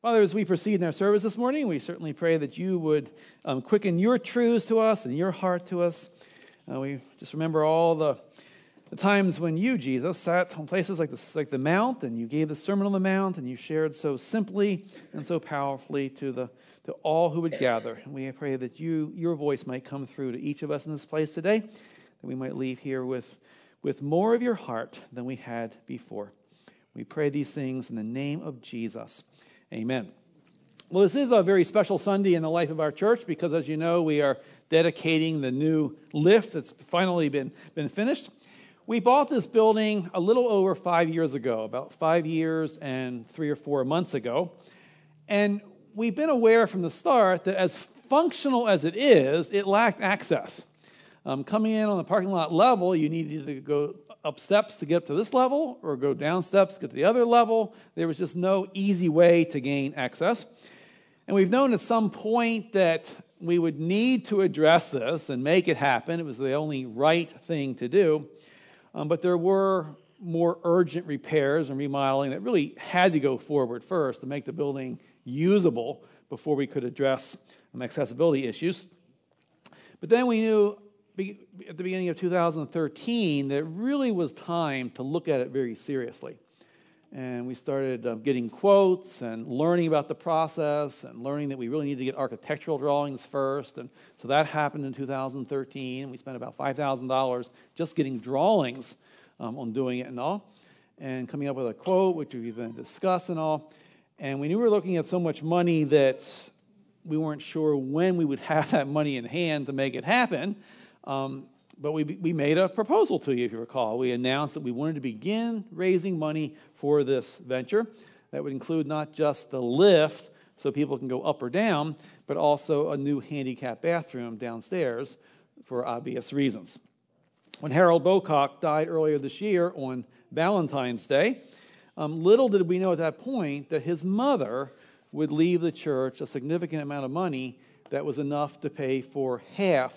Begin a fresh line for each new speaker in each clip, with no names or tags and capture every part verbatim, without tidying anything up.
Father, as we proceed in our service this morning, we certainly pray that you would um, quicken your truths to us and your heart to us. Uh, we just remember all the, the times when you, Jesus, sat on places like, this, like the Mount, and you gave the Sermon on the Mount, and you shared so simply and so powerfully to the to all who would gather. And we pray that you your voice might come through to each of us in this place today, that we might leave here with, with more of your heart than we had before. We pray these things in the name of Jesus. Amen. Well, this is a very special Sunday in the life of our church because, as you know, we are dedicating the new lift that's finally been, been finished. We bought this building a little over five years ago, about five years and three or four months ago. And we've been aware from the start that as functional as it is, it lacked access. Um, coming in on the parking lot level, you needed to go up steps to get up to this level or go down steps to get to the other level. There was just no easy way to gain access. And we've known at some point that we would need to address this and make it happen. It was the only right thing to do. Um, but there were more urgent repairs and remodeling that really had to go forward first to make the building usable before we could address um, accessibility issues. But then we knew at the beginning of two thousand thirteen that it really was time to look at it very seriously. And we started uh, getting quotes and learning about the process and learning that we really needed to get architectural drawings first. And so that happened in two thousand thirteen. We spent about five thousand dollars just getting drawings um, on doing it and all, and coming up with a quote, which we've been discussing and all. And we knew we were looking at so much money that we weren't sure when we would have that money in hand to make it happen. Um, but we we made a proposal to you, if you recall. We announced that we wanted to begin raising money for this venture. That would include not just the lift so people can go up or down, but also a new handicap bathroom downstairs for obvious reasons. When Harold Bocock died earlier this year on Valentine's Day, um, little did we know at that point that his mother would leave the church a significant amount of money that was enough to pay for half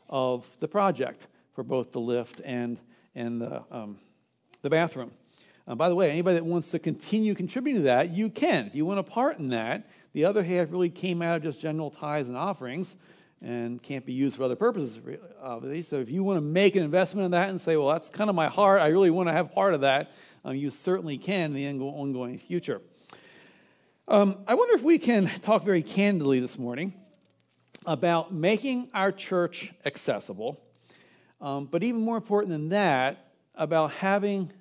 of the project for both the lift and and the um, the bathroom. Uh, by the way, anybody that wants to continue contributing to that, you can. If you want a part in that, the other half really came out of just general tithes and offerings and can't be used for other purposes, obviously. So if you want to make an investment in that and say, well, that's kind of my heart, I really want to have part of that, um, you certainly can in the ongoing future. Um, I wonder if we can talk very candidly this morning about making our church accessible, um, but even more important than that, about having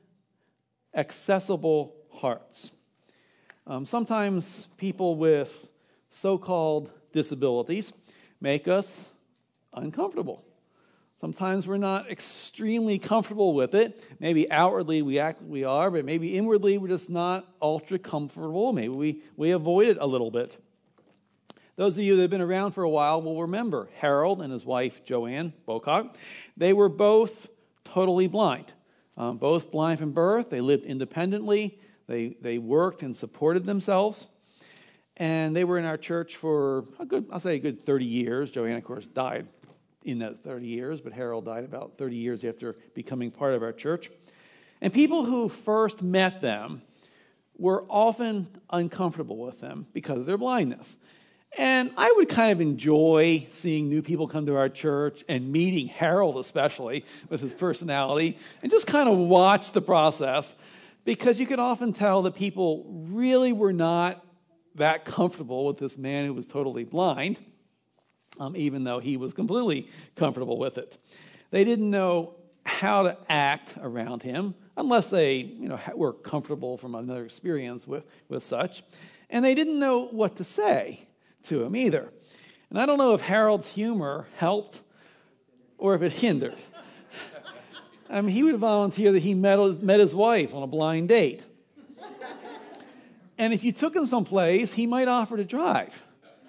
accessible hearts. Um, sometimes people with so-called disabilities make us uncomfortable. Sometimes we're not extremely comfortable with it. Maybe outwardly we act we are, but maybe inwardly we're just not ultra comfortable. Maybe we, we avoid it a little bit. Those of you that have been around for a while will remember Harold and his wife, Joanne Bocock. They were both totally blind, um, both blind from birth. They lived independently. They they worked and supported themselves. And they were in our church for a good, I'll say a good thirty years. Joanne, of course, died in those thirty years, but Harold died about thirty years after becoming part of our church. And people who first met them were often uncomfortable with them because of their blindness. And I would kind of enjoy seeing new people come to our church and meeting Harold especially with his personality and just kind of watch the process, because you could often tell that people really were not that comfortable with this man who was totally blind, um, even though he was completely comfortable with it. They didn't know how to act around him unless they, you know, were comfortable from another experience with, with such. And they didn't know what to say to him either. And I don't know if Harold's humor helped or if it hindered. I mean, he would volunteer that he met, met his wife on a blind date. And if you took him someplace, he might offer to drive.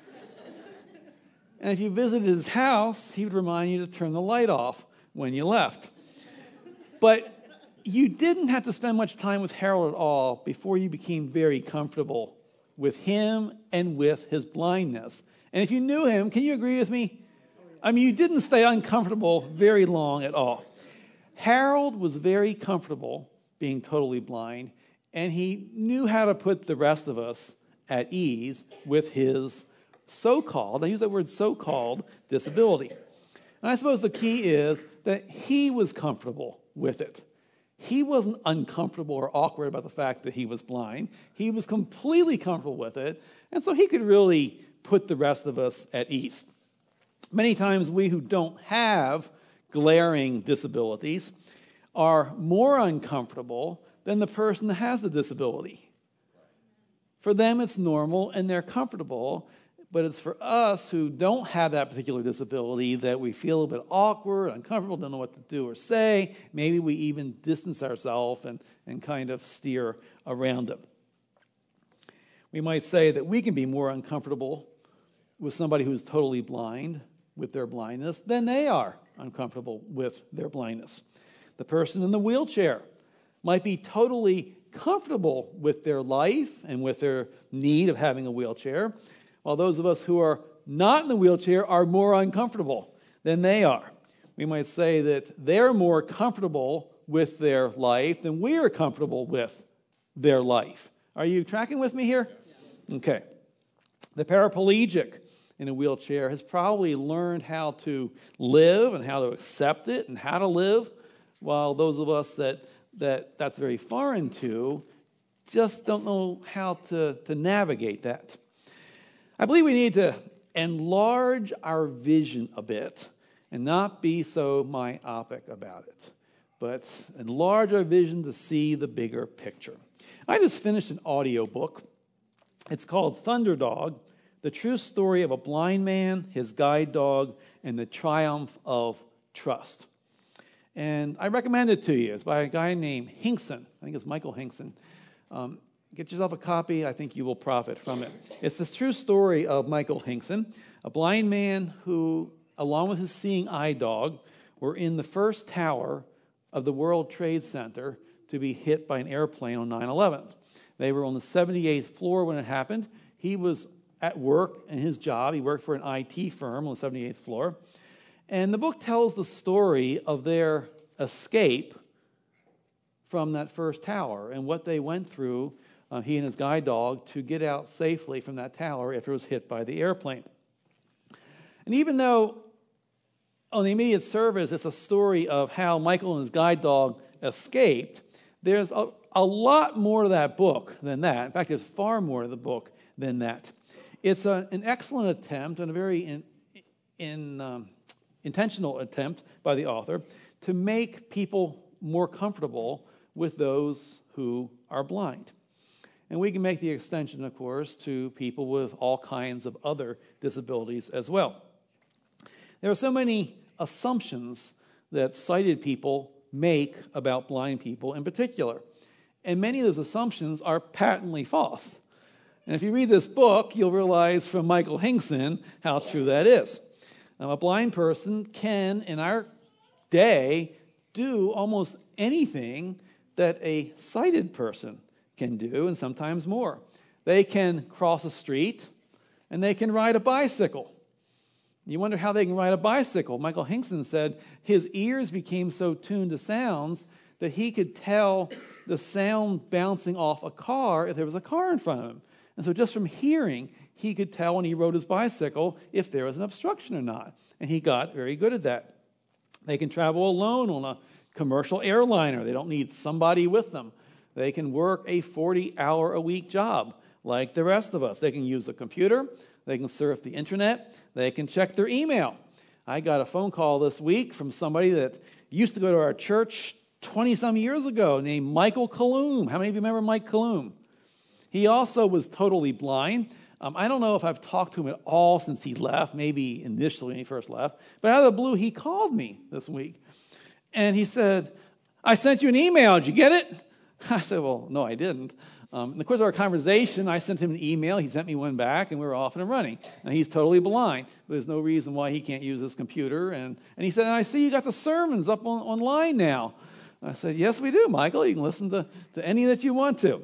And if you visited his house, he would remind you to turn the light off when you left. But you didn't have to spend much time with Harold at all before you became very comfortable with him and with his blindness. And if you knew him, can you agree with me? I mean, you didn't stay uncomfortable very long at all. Harold was very comfortable being totally blind, and he knew how to put the rest of us at ease with his so-called, I use that word so-called, disability. And I suppose the key is that he was comfortable with it. He wasn't uncomfortable or awkward about the fact that he was blind. He was completely comfortable with it, and so he could really put the rest of us at ease. Many times we who don't have glaring disabilities are more uncomfortable than the person that has the disability. For them, it's normal and they're comfortable, but it's for us who don't have that particular disability that we feel a bit awkward, uncomfortable, don't know what to do or say. Maybe we even distance ourselves and, and kind of steer around them. We might say that we can be more uncomfortable with somebody who's totally blind with their blindness than they are uncomfortable with their blindness. The person in the wheelchair might be totally comfortable with their life and with their need of having a wheelchair, while those of us who are not in the wheelchair are more uncomfortable than they are. We might say that they're more comfortable with their life than we are comfortable with their life. Are you tracking with me here? Okay. The paraplegic in a wheelchair has probably learned how to live and how to accept it and how to live, while those of us that, that that's very foreign to just don't know how to, to navigate that. I believe we need to enlarge our vision a bit and not be so myopic about it, but enlarge our vision to see the bigger picture. I just finished an audio book. It's called Thunderdog, The True Story of a Blind Man, His Guide Dog, and the Triumph of Trust. And I recommend it to you. It's by a guy named Hinkson. I think it's Michael Hinkson. Um, get yourself a copy. I think you will profit from it. It's this true story of Michael Hinkson, a blind man who, along with his seeing eye dog, were in the first tower of the World Trade Center to be hit by an airplane on nine eleven. They were on the seventy-eighth floor when it happened. He was at work in his job. He worked for an I T firm on the seventy-eighth floor. And the book tells the story of their escape from that first tower and what they went through, uh, he and his guide dog, to get out safely from that tower after it was hit by the airplane. And even though on the immediate surface it's a story of how Michael and his guide dog escaped, there's a, a lot more to that book than that. In fact, there's far more to the book than that. It's a, an excellent attempt and a very in, in, um, intentional attempt by the author to make people more comfortable with those who are blind. And we can make the extension, of course, to people with all kinds of other disabilities as well. There are so many assumptions that sighted people make about blind people in particular. And many of those assumptions are patently false. And if you read this book, you'll realize from Michael Hinkson how true that is. Now, a blind person can, in our day, do almost anything that a sighted person can do, and sometimes more. They can cross a street, and they can ride a bicycle. You wonder how they can ride a bicycle. Michael Hinkson said his ears became so tuned to sounds that he could tell the sound bouncing off a car if there was a car in front of him. And so just from hearing, he could tell when he rode his bicycle if there was an obstruction or not. And he got very good at that. They can travel alone on a commercial airliner. They don't need somebody with them. They can work a forty-hour-a-week job like the rest of us. They can use a computer. They can surf the internet. They can check their email. I got a phone call this week from somebody that used to go to our church twenty-some years ago named Michael Kaloum. How many of you remember Mike Kaloum? He also was totally blind. Um, I don't know if I've talked to him at all since he left, maybe initially when he first left. But out of the blue, he called me this week. And he said, I sent you an email. Did you get it? I said, well, no, I didn't. Um, in the course of our conversation, I sent him an email. He sent me one back, and we were off and running. And he's totally blind. There's no reason why he can't use his computer. And, and he said, I see you got the sermons up on, online now. I said, yes, we do, Michael. You can listen to, to any that you want to.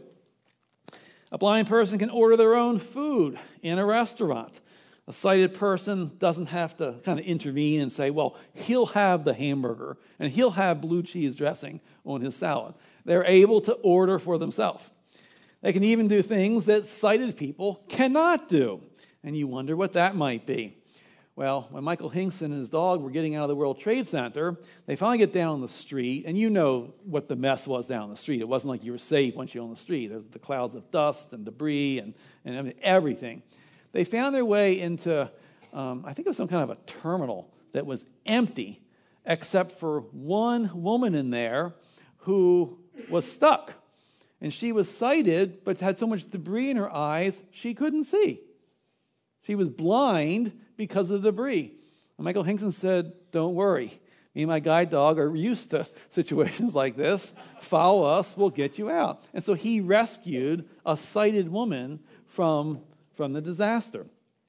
A blind person can order their own food in a restaurant. A sighted person doesn't have to kind of intervene and say, well, he'll have the hamburger and he'll have blue cheese dressing on his salad. They're able to order for themselves. They can even do things that sighted people cannot do. And you wonder what that might be. Well, when Michael Hinkson and his dog were getting out of the World Trade Center, they finally get down the street, and you know what the mess was down the street. It wasn't like you were safe once you were on the street. There was the clouds of dust and debris and, and I mean, everything. They found their way into, um, I think it was some kind of a terminal that was empty, except for one woman in there who was stuck. And she was sighted, but had so much debris in her eyes, she couldn't see. She was blind because of the debris. And Michael Hinkson said, don't worry. Me and my guide dog are used to situations like this. Follow us, we'll get you out. And so he rescued a sighted woman from, from the disaster.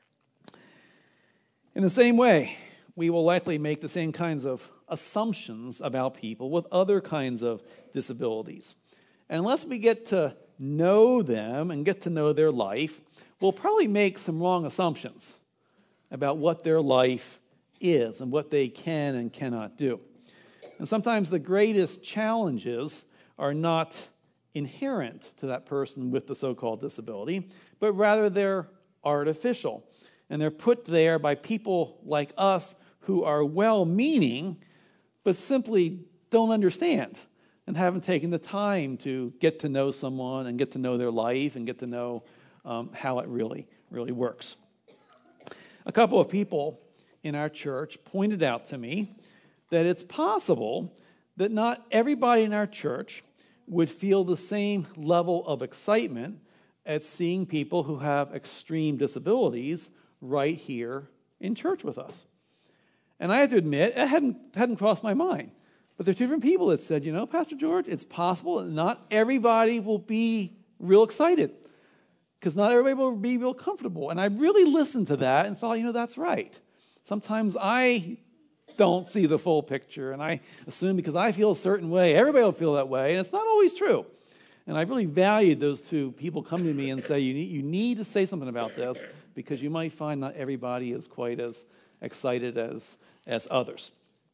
In the same way, we will likely make the same kinds of assumptions about people with other kinds of disabilities. And unless we get to know them and get to know their life, we'll probably make some wrong assumptions about what their life is and what they can and cannot do. And sometimes the greatest challenges are not inherent to that person with the so-called disability, but rather they're artificial. And they're put there by people like us who are well-meaning, but simply don't understand and haven't taken the time to get to know someone and get to know their life and get to know um, how it really, really works. A couple of people in our church pointed out to me that it's possible that not everybody in our church would feel the same level of excitement at seeing people who have extreme disabilities right here in church with us. And I have to admit, it hadn't, hadn't crossed my mind. But there are two different people that said, you know, Pastor George, it's possible that not everybody will be real excited because not everybody will be real comfortable. And I really listened to that and thought, you know, that's right. Sometimes I don't see the full picture, and I assume because I feel a certain way, everybody will feel that way, and it's not always true. And I really valued those two people coming to me and say, you need, you need to say something about this because you might find not everybody is quite as excited as, as others.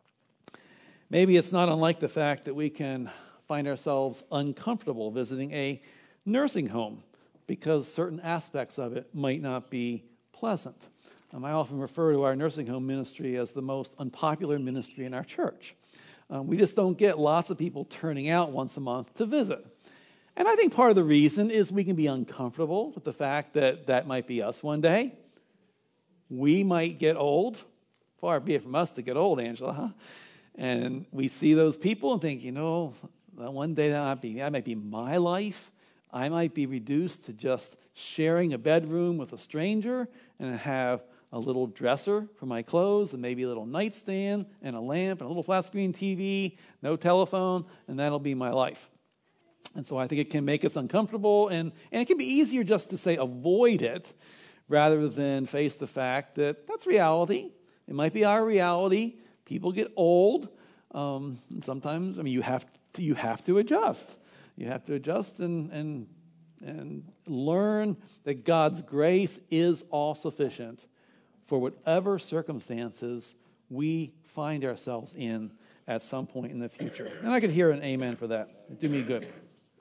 Maybe it's not unlike the fact that we can find ourselves uncomfortable visiting a nursing home because certain aspects of it might not be pleasant. Um, I often refer to our nursing home ministry as the most unpopular ministry in our church. Um, we just don't get lots of people turning out once a month to visit. And I think part of the reason is we can be uncomfortable with the fact that that might be us one day. We might get old. Far be it from us to get old, Angela, huh? And we see those people and think, you know, one day that might be, that might be my life. I might be reduced to just sharing a bedroom with a stranger and have a little dresser for my clothes and maybe a little nightstand and a lamp and a little flat screen T V, no telephone, and that'll be my life. And so I think it can make us uncomfortable, and, and it can be easier just to say avoid it rather than face the fact that that's reality. It might be our reality. People get old. Um, and sometimes, I mean, you have to, you have to adjust. You have to adjust and and and learn that God's grace is all sufficient for whatever circumstances we find ourselves in at some point in the future. And I could hear an amen for that. It'd do me good.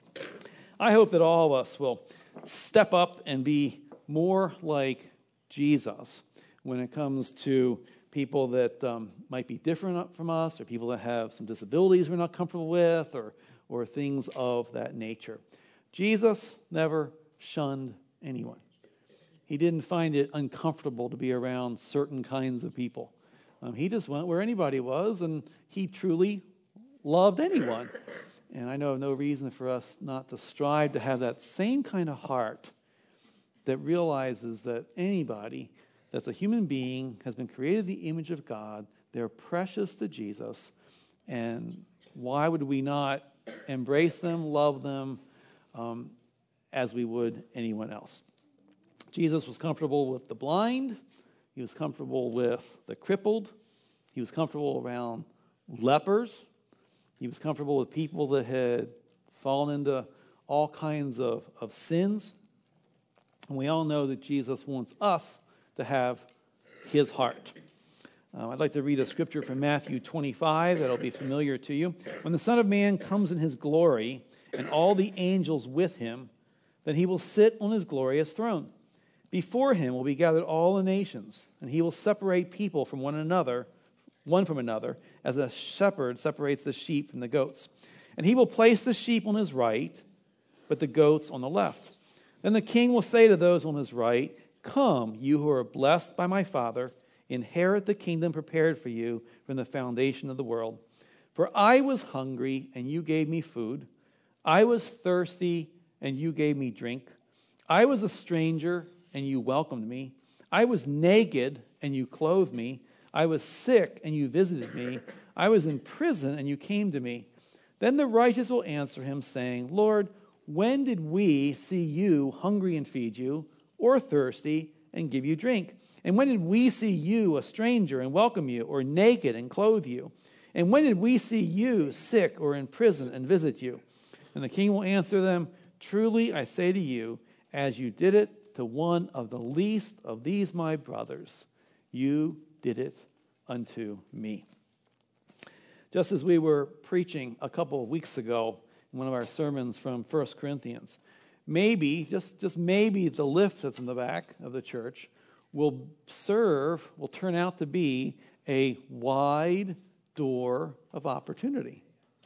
I hope that all of us will step up and be more like Jesus when it comes to people that um, might be different from us, or people that have some disabilities we're not comfortable with, or or things of that nature. Jesus never shunned anyone. He didn't find it uncomfortable to be around certain kinds of people. Um, he just went where anybody was, and he truly loved anyone. And I know of no reason for us not to strive to have that same kind of heart that realizes that anybody that's a human being has been created in the image of God. They're precious to Jesus. And why would we not embrace them, love them, um, as we would anyone else? Jesus was comfortable with the blind. He was comfortable with the crippled. He was comfortable around lepers. He was comfortable with people that had fallen into all kinds of, of sins. And we all know that Jesus wants us to have his heart. Uh, I'd like to read a scripture from Matthew twenty-five that'll be familiar to you. When the Son of Man comes in his glory and all the angels with him, Then he will sit on his glorious throne. Before him will be gathered all the nations, and he will separate people from one another, one from another, as a shepherd separates the sheep from the goats. And he will place the sheep on his right, but the goats on the left. Then the king will say to those on his right, "Come, you who are blessed by my Father, inherit the kingdom prepared for you from the foundation of the world. For I was hungry, and you gave me food. I was thirsty, and you gave me drink. I was a stranger, and you welcomed me. I was naked, and you clothed me. I was sick, and you visited me. I was in prison, and you came to me." Then the righteous will answer him, saying, "Lord, when did we see you hungry and feed you, or thirsty and give you drink? And when did we see you a stranger and welcome you, or naked and clothe you? And when did we see you sick or in prison and visit you?" And the king will answer them, "Truly I say to you, as you did it to one of the least of these my brothers, you did it unto me." Just as we were preaching a couple of weeks ago in one of our sermons from First Corinthians, maybe, just, just maybe the lift that's in the back of the church will serve, will turn out to be a wide door of opportunity.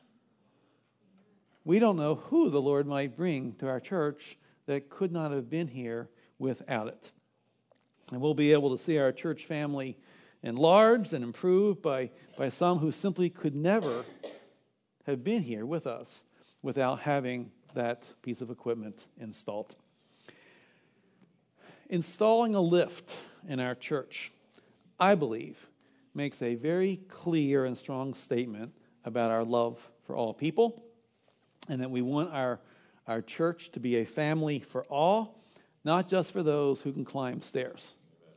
We don't know who the Lord might bring to our church that could not have been here without it. And we'll be able to see our church family enlarged and improved by, by some who simply could never have been here with us without having that piece of equipment installed. Installing a lift in our church, I believe, makes a very clear and strong statement about our love for all people, and that we want our, our church to be a family for all, not just for those who can climb stairs.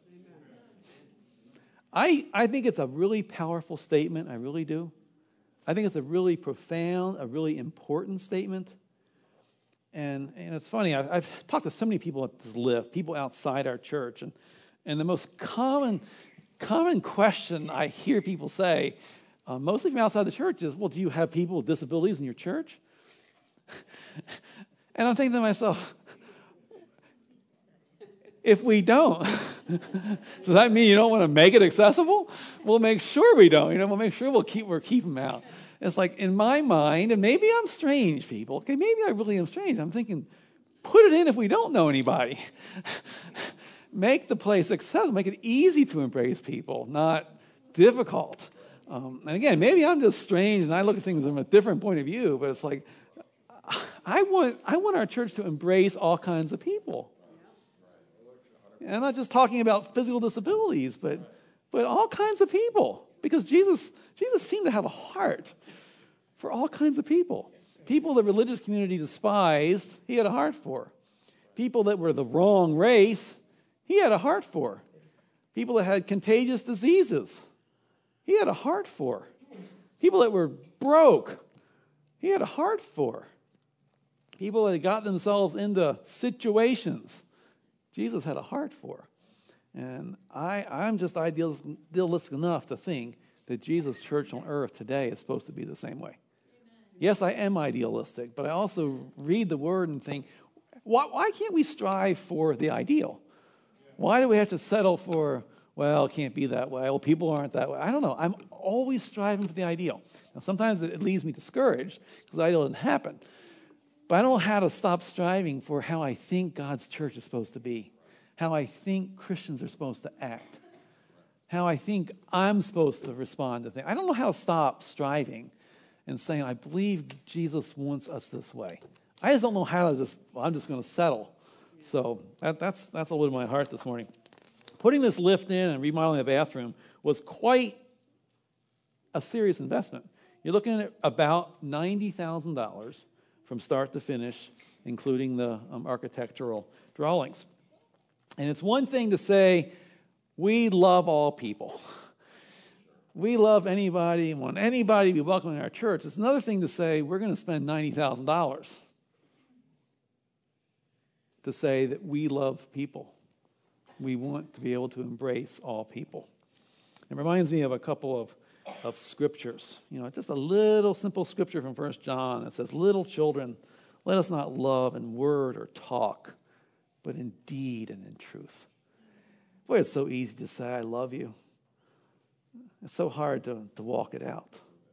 I, I think it's a really powerful statement, I really do. I think it's a really profound, a really important statement. And, and it's funny, I've, I've talked to so many people at this lift, people outside our church, and, and the most common common question I hear people say, uh, mostly from outside the church, is, "Well, do you have people with disabilities in your church?" And I'm thinking to myself, if we don't, does that mean you don't want to make it accessible? We'll make sure we don't. You know, we'll make sure we'll keep we'll keep them out. It's like, in my mind, and maybe I'm strange, people. Okay, maybe I really am strange. I'm thinking, put it in if we don't know anybody. Make the place accessible. Make it easy to embrace people, not difficult. Um, and again, maybe I'm just strange and I look at things from a different point of view, but it's like, I want I want our church to embrace all kinds of people. And I'm not just talking about physical disabilities, but but all kinds of people. Because Jesus, Jesus seemed to have a heart for all kinds of people. People the religious community despised, he had a heart for. People that were the wrong race, he had a heart for. People that had contagious diseases, he had a heart for. People that were broke, he had a heart for. People that had got themselves into situations, Jesus had a heart for. And I, I'm just idealistic enough to think that Jesus' church on earth today is supposed to be the same way. Yes, I am idealistic, but I also read the word and think, why, why can't we strive for the ideal? Why do we have to settle for, well, it can't be that way. Well, people aren't that way. I don't know. I'm always striving for the ideal. Now, sometimes it leaves me discouraged because the ideal doesn't happen. But I don't know how to stop striving for how I think God's church is supposed to be, how I think Christians are supposed to act, how I think I'm supposed to respond to things. I don't know how to stop striving and saying, I believe Jesus wants us this way. I just don't know how to just, well, I'm just going to settle. So that, that's that's a little bit of my heart this morning. Putting this lift in and remodeling the bathroom was quite a serious investment. You're looking at about ninety thousand dollars from start to finish, including the um, architectural drawings. And it's one thing to say, we love all people. We love anybody and want anybody to be welcome in our church. It's another thing to say, we're going to spend ninety thousand dollars to say that we love people. We want to be able to embrace all people. It reminds me of a couple of, of scriptures. You know, just a little simple scripture from First John that says, little children, Let us not love in word or talk, but in deed and in truth. Boy, it's so easy to say, I love you. It's so hard to, to walk it out.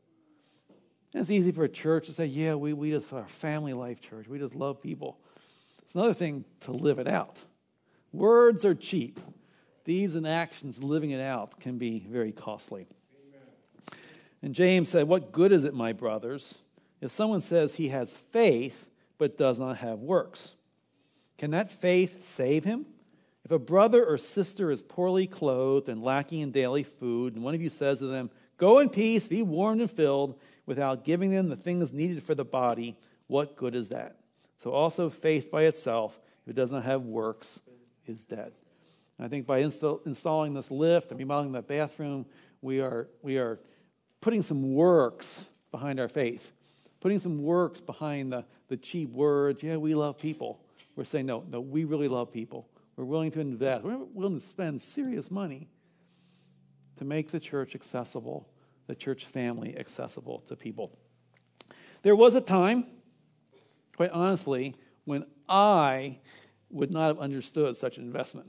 And it's easy for a church to say, yeah, we, we just are a family life church. We just love people. It's another thing to live it out. Words are cheap. Deeds and actions, living it out, can be very costly. Amen. And James said, what good is it, my brothers, if someone says he has faith but does not have works? Can that faith save him? If a brother or sister is poorly clothed and lacking in daily food, and one of you says to them, go in peace, be warmed and filled, without giving them the things needed for the body, what good is that? So also faith by itself, if it does not have works, is dead. And I think by install, installing this lift and remodeling that bathroom, we are we are putting some works behind our faith, putting some works behind the, the cheap words, yeah, we love people. We're saying, no, no, we really love people. We're willing to invest. We're willing to spend serious money to make the church accessible, the church family accessible to people. There was a time, quite honestly, when I would not have understood such an investment.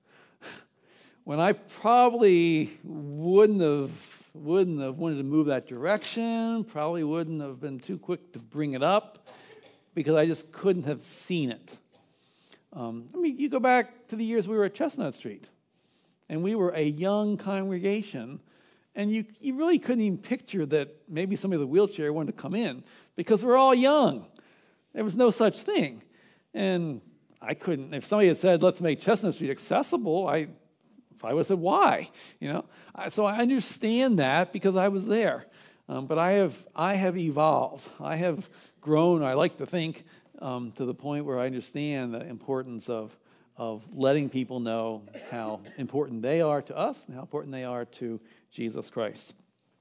When I probably wouldn't have wouldn't have wanted to move that direction, probably wouldn't have been too quick to bring it up, because I just couldn't have seen it. Um, I mean, you go back to the years we were at Chestnut Street, and we were a young congregation, and you, you really couldn't even picture that maybe somebody with a wheelchair wanted to come in, because we're all young. There was no such thing. And I couldn't, if somebody had said, let's make Chestnut Street accessible, I I would have said, why? You know, I, so I understand that because I was there. Um, but I have I have evolved. I have grown, I like to think, um, to the point where I understand the importance of of letting people know how important they are to us and how important they are to Jesus Christ.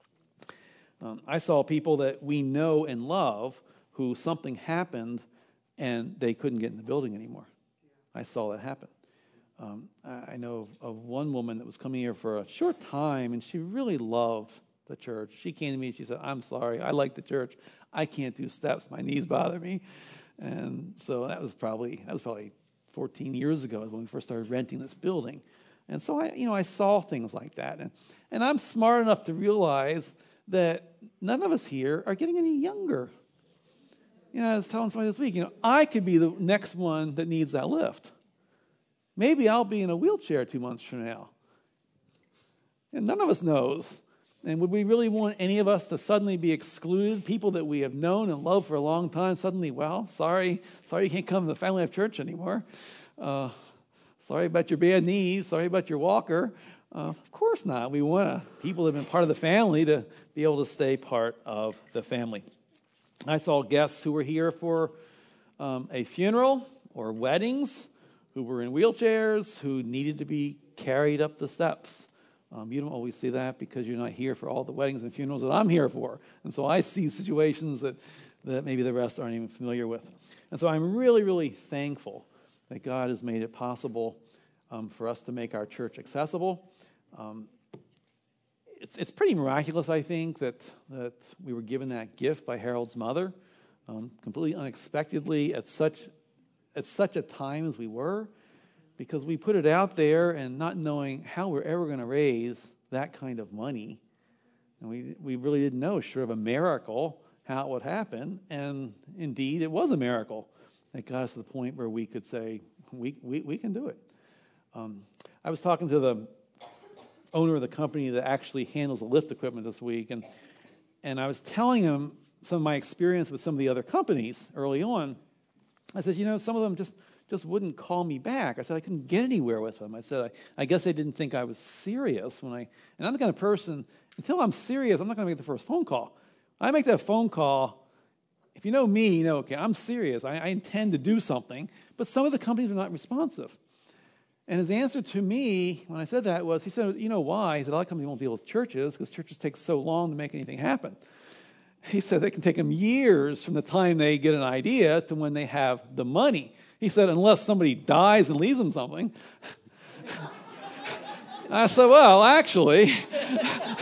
Um, I saw people that we know and love who something happened and they couldn't get in the building anymore. I saw that happen. Um, I know of, of one woman that was coming here for a short time, and she really loved the church. She came to me and she said, I'm sorry, I like the church. I can't do steps. My knees bother me. And so that was probably that was probably fourteen years ago when we first started renting this building. And so I, you know, I saw things like that. And, and I'm smart enough to realize that none of us here are getting any younger. You know, I was telling somebody this week, you know, I could be the next one that needs that lift. Maybe I'll be in a wheelchair two months from now. And none of us knows. And would we really want any of us to suddenly be excluded? People that we have known and loved for a long time, suddenly, well, sorry, sorry you can't come to the Family Life Church anymore. Uh, sorry about your bad knees. Sorry about your walker. Uh, of course not. We want uh, people that have been part of the family to be able to stay part of the family. I saw guests who were here for um, a funeral or weddings, who were in wheelchairs, who needed to be carried up the steps. Um, you don't always see that because you're not here for all the weddings and funerals that I'm here for. And so I see situations that, that maybe the rest aren't even familiar with. And so I'm really, really thankful that God has made it possible um, for us to make our church accessible. Um, it's, it's pretty miraculous, I think, that, that we were given that gift by Harold's mother, um, completely unexpectedly at such at such a time as we were, because we put it out there and not knowing how we're ever going to raise that kind of money. And we we really didn't know, short of a miracle, how it would happen. And indeed, it was a miracle that got us to the point where we could say, we we, we can do it. Um, I was talking to the owner of the company that actually handles the lift equipment this week, and and I was telling him some of my experience with some of the other companies early on. I said, you know, some of them just, just wouldn't call me back. I said, I couldn't get anywhere with them. I said, I, I guess they didn't think I was serious when I, and I'm the kind of person, until I'm serious, I'm not going to make the first phone call. I make that phone call, if you know me, you know, okay, I'm serious. I, I intend to do something, but some of the companies are not responsive. And his answer to me when I said that was, he said, you know why? He said, a lot of companies won't deal with churches because churches take so long to make anything happen. He said it can take them years from the time they get an idea to when they have the money. He said, unless somebody dies and leaves them something. I said, well, actually,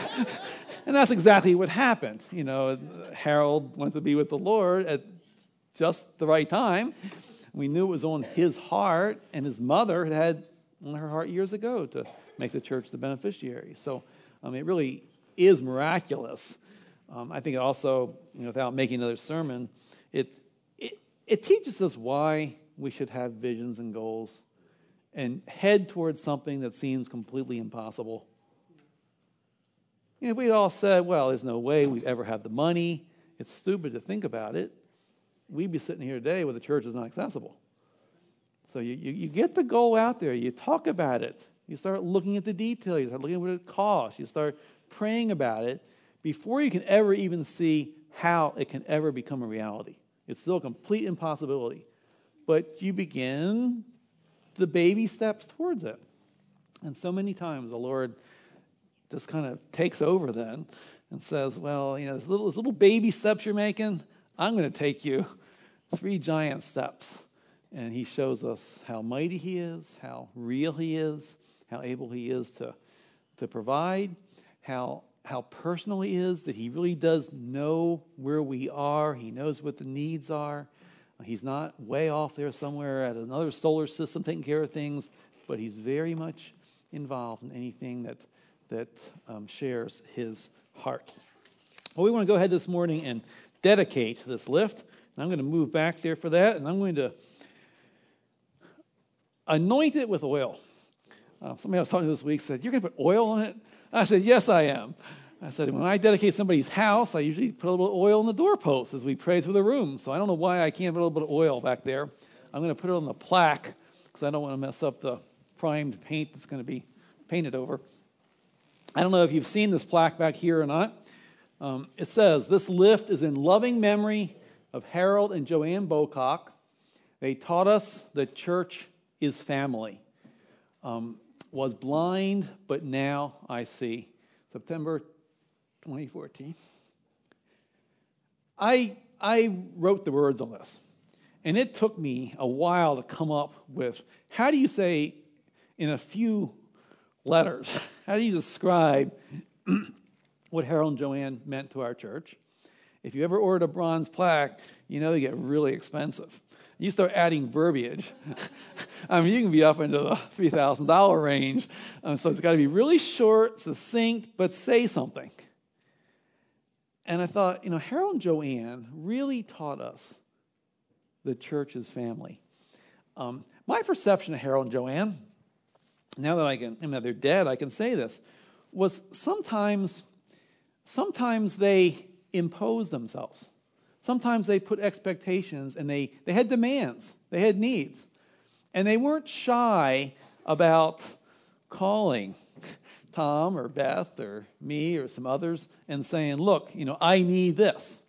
and that's exactly what happened. You know, Harold went to be with the Lord at just the right time. We knew it was on his heart, and his mother had had on her heart years ago to make the church the beneficiary. So um, it really is miraculous. Um, I think it also, you know, without making another sermon, it, it it teaches us why we should have visions and goals and head towards something that seems completely impossible. You know, if we'd all said, well, there's no way we'd ever have the money, it's stupid to think about it, we'd be sitting here today where the church is not accessible. So you, you, you get the goal out there, you talk about it, you start looking at the details, you start looking at what it costs, you start praying about it before you can ever even see how it can ever become a reality. It's still a complete impossibility. But you begin the baby steps towards it. And so many times the Lord just kind of takes over then and says, well, you know, those little, those little baby steps you're making, I'm going to take you three giant steps. And he shows us how mighty he is, how real he is, how able he is to, to provide, how, how personal he is, that he really does know where we are. He knows what the needs are. He's not way off there somewhere at another solar system taking care of things, but he's very much involved in anything that, that um, shares his heart. Well, we want to go ahead this morning and dedicate this lift. And I'm going to move back there for that, and I'm going to anoint it with oil. Uh, somebody I was talking to this week said, you're going to put oil on it? I said, yes, I am. I said, when I dedicate somebody's house, I usually put a little oil on the doorpost as we pray through the room. So I don't know why I can't put a little bit of oil back there. I'm going to put it on the plaque because I don't want to mess up the primed paint that's going to be painted over. I don't know if you've seen this plaque back here or not. Um, it says, this lift is in loving memory of Harold and Joanne Bocock. They taught us that church is family. Um, was blind, but now I see. September twenty fourteen. I I wrote the words on this, and it took me a while to come up with how do you say in a few letters, how do you describe what Harold and Joanne meant to our church? If you ever ordered a bronze plaque, you know they get really expensive. You start adding verbiage. I mean, you can be up into the three thousand dollars range. Um, so it's got to be really short, succinct, but say something. And I thought, you know, Harold and Joanne really taught us the church is family. Um, my perception of Harold and Joanne, now that I can, I mean, they're dead, I can say this, was sometimes, sometimes they impose themselves. Sometimes they put expectations and they, they had demands. They had needs. And they weren't shy about calling Tom or Beth or me or some others and saying, look, you know, I need this.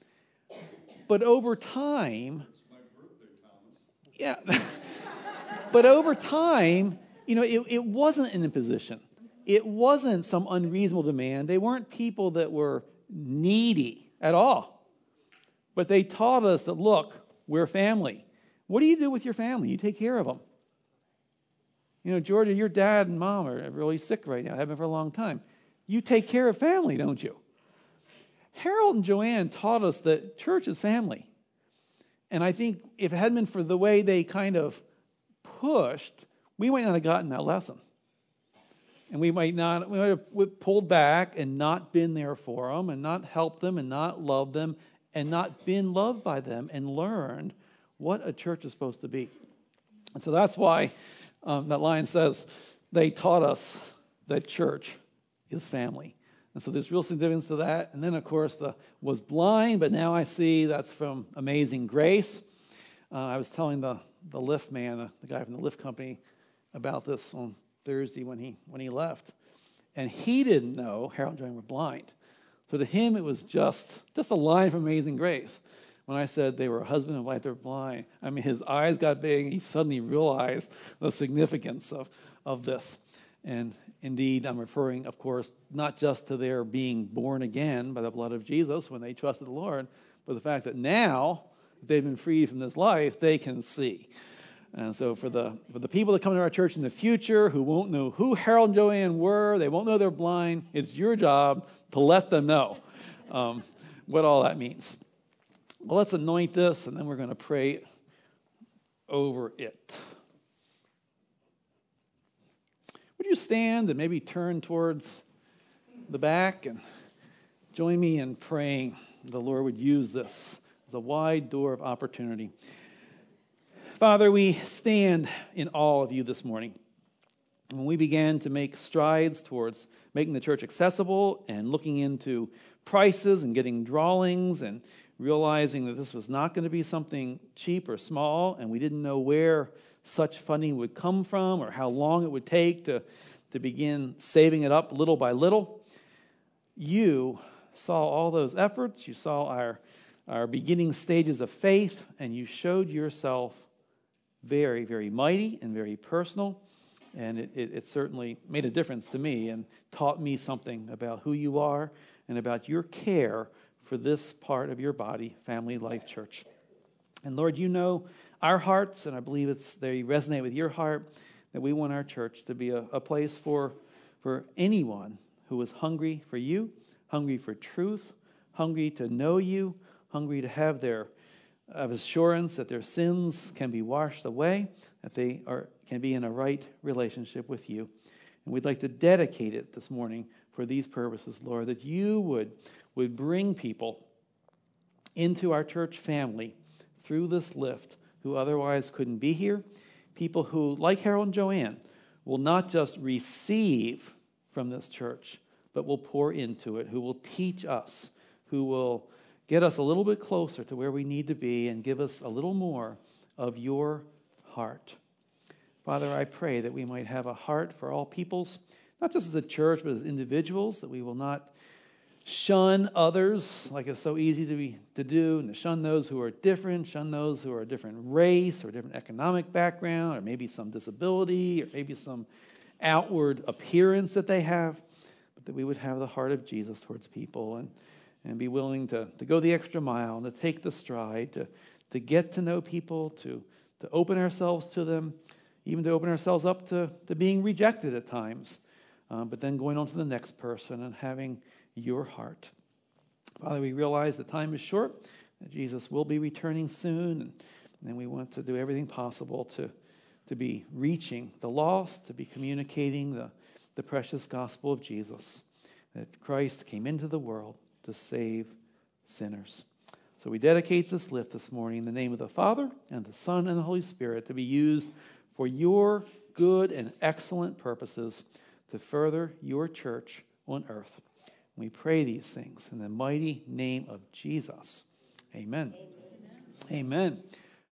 But over time, it's my birthday, Thomas. Yeah. But over time, you know, it, it wasn't an imposition. It wasn't some unreasonable demand. They weren't people that were needy at all. But they taught us that, look, we're family. What do you do with your family? You take care of them. You know, Georgia, your dad and mom are really sick right now. Have been for a long time. You take care of family, don't you? Harold and Joanne taught us that church is family. And I think if it hadn't been for the way they kind of pushed, we might not have gotten that lesson. And we might not, we might have pulled back and not been there for them and not helped them and not loved them and not been loved by them and learned what a church is supposed to be. And so that's why um, that line says, they taught us that church is family. And so there's real significance to that. And then, of course, the was blind, but now I see, that's from Amazing Grace. Uh, I was telling the, the lift man, the, the guy from the lift company, about this on Thursday when he when he left. And he didn't know Harold and Joanne were blind. So to him, it was just, just a line from Amazing Grace. When I said they were a husband and wife, they're blind, I mean, his eyes got big, and he suddenly realized the significance of, of this. And indeed, I'm referring, of course, not just to their being born again by the blood of Jesus when they trusted the Lord, but the fact that now that they've been freed from this life, they can see. And so for the for the people that come to our church in the future who won't know who Harold and Joanne were, they won't know they're blind, it's your job to let them know um, what all that means. Well, let's anoint this, and then we're going to pray over it. Would you stand and maybe turn towards the back and join me in praying the Lord would use this as a wide door of opportunity. Father, we stand in awe of you this morning. When we began to make strides towards making the church accessible and looking into prices and getting drawings and realizing that this was not going to be something cheap or small, and we didn't know where such funding would come from or how long it would take to, to begin saving it up little by little, you saw all those efforts, you saw our, our beginning stages of faith, and you showed yourself very, very mighty and very personal. And it, it, it certainly made a difference to me and taught me something about who you are and about your care for this part of your body, Family Life Church. And Lord, you know our hearts, and I believe it's they resonate with your heart, that we want our church to be a, a place for, for anyone who is hungry for you, hungry for truth, hungry to know you, hungry to have their of assurance that their sins can be washed away, that they are can be in a right relationship with you. And we'd like to dedicate it this morning for these purposes, Lord, that you would, would bring people into our church family through this lift who otherwise couldn't be here, people who, like Harold and Joanne, will not just receive from this church, but will pour into it, who will teach us, who will get us a little bit closer to where we need to be and give us a little more of your heart. Father, I pray that we might have a heart for all peoples, not just as a church, but as individuals, that we will not shun others like it's so easy to be to do, and to shun those who are different, shun those who are a different race or different economic background, or maybe some disability, or maybe some outward appearance that they have, but that we would have the heart of Jesus towards people and and be willing to, to go the extra mile and to take the stride, to, to get to know people, to, to open ourselves to them, even to open ourselves up to, to being rejected at times, um, but then going on to the next person and having your heart. Father, we realize the time is short, that Jesus will be returning soon, and, and we want to do everything possible to, to be reaching the lost, to be communicating the, the precious gospel of Jesus, that Christ came into the world to save sinners. So we dedicate this lift this morning in the name of the Father and the Son and the Holy Spirit to be used for your good and excellent purposes to further your church on earth. We pray these things in the mighty name of Jesus. Amen. Amen. Amen.